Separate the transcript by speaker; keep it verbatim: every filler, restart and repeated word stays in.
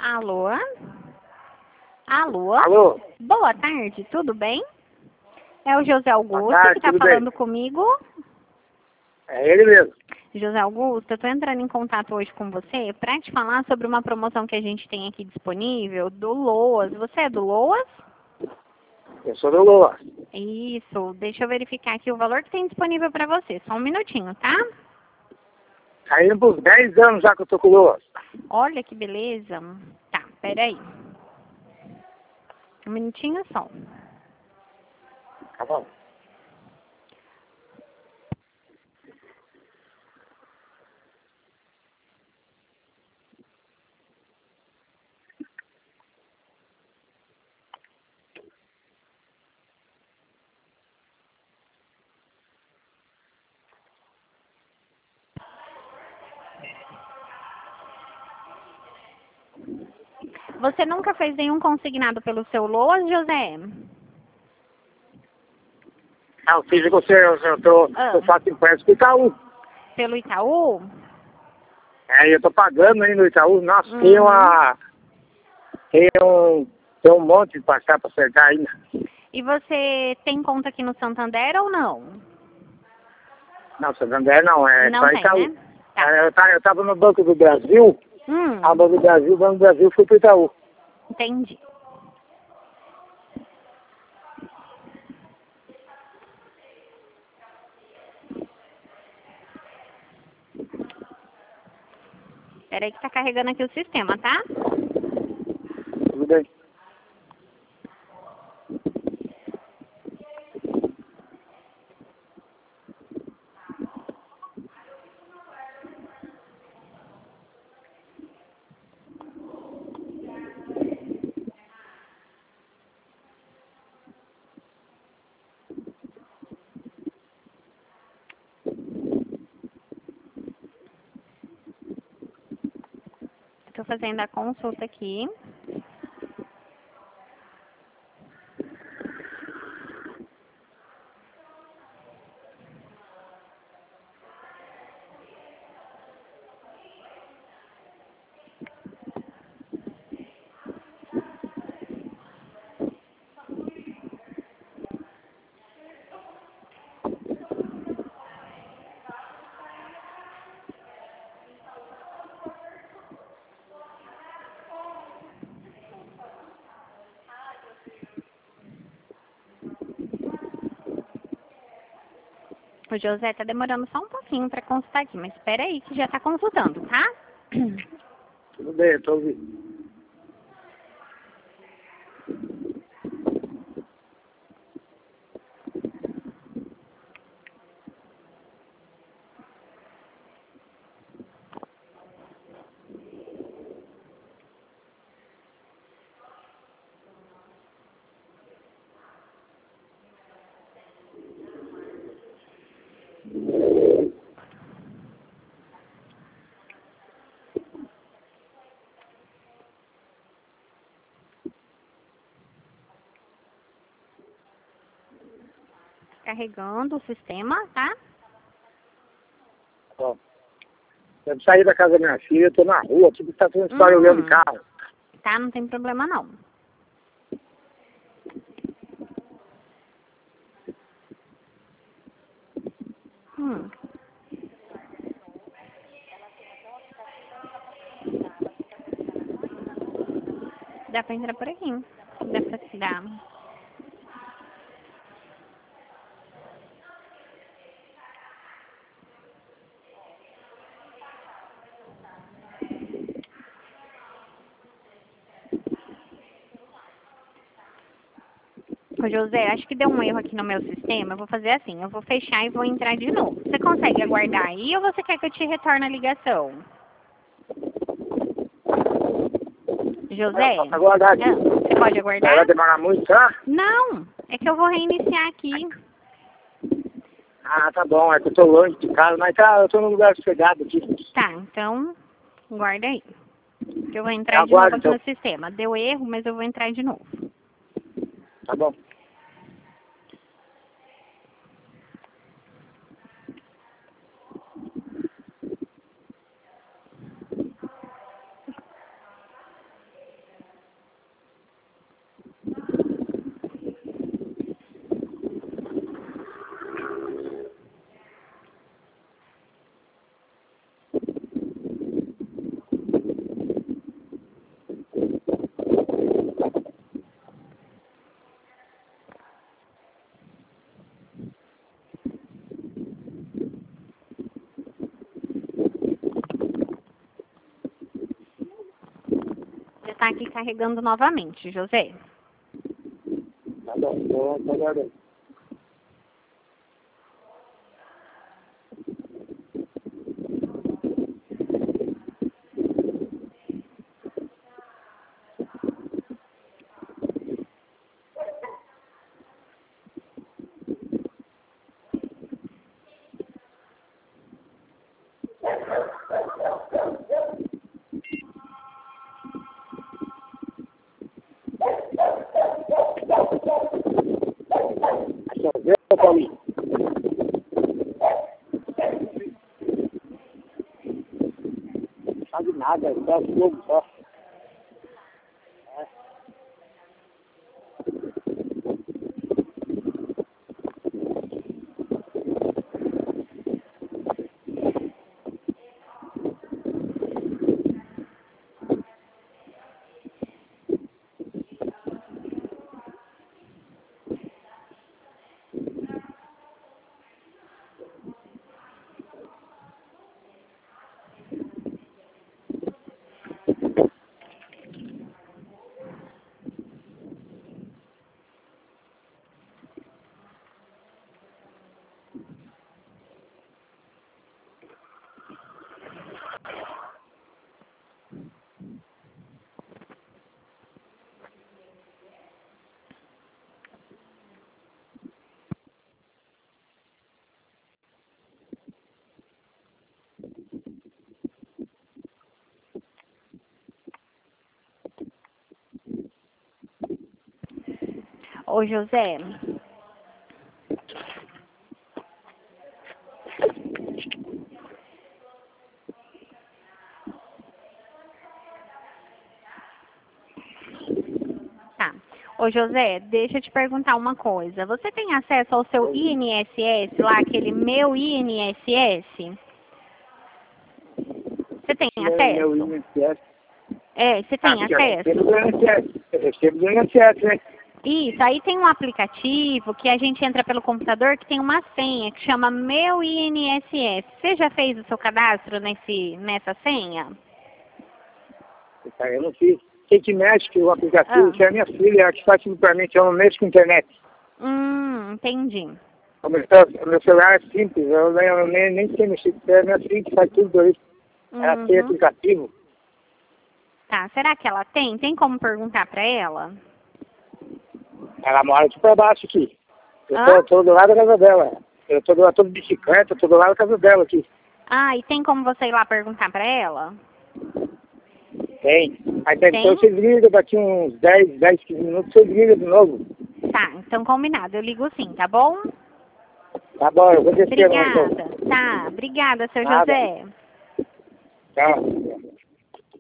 Speaker 1: Alô? Alô?
Speaker 2: Alô?
Speaker 1: Boa tarde, tudo bem? É o José Augusto
Speaker 2: tarde,
Speaker 1: que está
Speaker 2: tudo
Speaker 1: falando
Speaker 2: bem?
Speaker 1: comigo.
Speaker 2: É ele mesmo.
Speaker 1: José Augusto, eu estou entrando em contato hoje com você para te falar sobre uma promoção que a gente tem aqui disponível do Loas. Você é do Loas?
Speaker 2: Eu sou do Lula.
Speaker 1: Isso, deixa eu verificar aqui o valor que tem disponível para você. Só um minutinho, tá?
Speaker 2: Tá indo por dez anos já que eu tô com o Lula.
Speaker 1: Olha que beleza. Tá, peraí. Um minutinho só.
Speaker 2: Tá bom.
Speaker 1: Você nunca fez nenhum consignado pelo seu Loas, José?
Speaker 2: Ah, eu fiz com você, eu, eu, tô,
Speaker 1: Ah.
Speaker 2: eu faço empréstimo pro Itaú.
Speaker 1: Pelo Itaú?
Speaker 2: É, eu tô pagando aí no Itaú. Nossa,
Speaker 1: Uhum.
Speaker 2: tem uma... Tem um, tem um monte de passar pra acertar ainda.
Speaker 1: E você tem conta aqui no Santander ou não?
Speaker 2: Não, Santander não, é
Speaker 1: Não
Speaker 2: só
Speaker 1: tem,
Speaker 2: Itaú.
Speaker 1: né? Tá.
Speaker 2: É, Eu, tava, eu tava no Banco do Brasil,
Speaker 1: Hum,
Speaker 2: a Banco do Brasil, o Banco do Brasil foi pro Itaú.
Speaker 1: entendi. Espera aí que tá carregando aqui o sistema, tá?
Speaker 2: Tudo bem.
Speaker 1: Tô fazendo a consulta aqui. O José tá demorando só um pouquinho pra consultar aqui, mas espera aí que já tá consultando, tá?
Speaker 2: Tudo bem, eu tô ouvindo.
Speaker 1: Carregando o sistema, tá?
Speaker 2: Ó, eu saí da casa da minha filha, eu tô na rua, tipo, tá fazendo história olhando
Speaker 1: Hum,
Speaker 2: carro.
Speaker 1: tá, não tem problema não. Hum. Dá pra entrar por aqui. Dá pra se dar. Ô, José, acho que deu um erro aqui no meu sistema. Eu vou fazer assim, eu vou fechar e vou entrar de novo. Você consegue aguardar aí ou você quer que eu te retorne a ligação? José?
Speaker 2: Eu posso aguardar aqui.
Speaker 1: Ah, você pode aguardar?
Speaker 2: Vai demorar muito, tá?
Speaker 1: Não, é que eu vou reiniciar aqui.
Speaker 2: Ah, tá bom, é que eu tô longe de casa, mas tá, eu tô num lugar sossegado aqui.
Speaker 1: Tá, então, guarda aí. Que eu vou entrar
Speaker 2: Eu
Speaker 1: de novo
Speaker 2: aguardo,
Speaker 1: aqui
Speaker 2: então.
Speaker 1: no sistema. Deu erro, mas eu vou entrar de novo.
Speaker 2: Tá bom.
Speaker 1: tá aqui carregando novamente, José.
Speaker 2: Tá bom, tô, tô aguardando. José ou Paulinho? Não sabe nada, só jogo só. É.
Speaker 1: Ô, José. Tá. Ô, José, deixa eu te perguntar uma coisa. Você tem acesso ao seu I N S S lá, aquele meu I N S S? Você tem
Speaker 2: Meu,
Speaker 1: acesso?
Speaker 2: meu I N S S.
Speaker 1: É, você tem
Speaker 2: Ah, eu
Speaker 1: acesso?
Speaker 2: recebo do I N S S. Eu recebo do I N S S, né?
Speaker 1: Isso, aí tem um aplicativo que a gente entra pelo computador que tem uma senha que chama Meu I N S S. Você já fez o seu cadastro nesse, nessa senha?
Speaker 2: Eu não fiz. Quem que mexe que o aplicativo,
Speaker 1: Ah.
Speaker 2: que é a minha filha, ela que faz tudo pra mim, que eu não mexo com internet.
Speaker 1: Hum, entendi.
Speaker 2: O meu, o meu celular é simples, eu, nem- eu nem, nem sei mexer, é a minha filha que faz tudo isso. Ela tem
Speaker 1: Uhum.
Speaker 2: aplicativo.
Speaker 1: Tá, será que ela tem? Tem como perguntar pra ela?
Speaker 2: Ela mora aqui pra baixo aqui. Eu
Speaker 1: Hã?
Speaker 2: tô, tô do lado da casa dela. Eu tô do lado de bicicleta, tô do lado da casa dela aqui.
Speaker 1: Ah, e tem como você ir lá perguntar pra ela?
Speaker 2: Tem. Aí tem,
Speaker 1: Tem?
Speaker 2: então você liga, daqui uns dez, dez, quinze minutos você liga de novo.
Speaker 1: Tá, então combinado. Eu ligo sim, tá bom?
Speaker 2: Tá bom, eu vou descer lá então.
Speaker 1: Obrigada. Tá, obrigada, seu
Speaker 2: Nada.
Speaker 1: José.
Speaker 2: Tchau.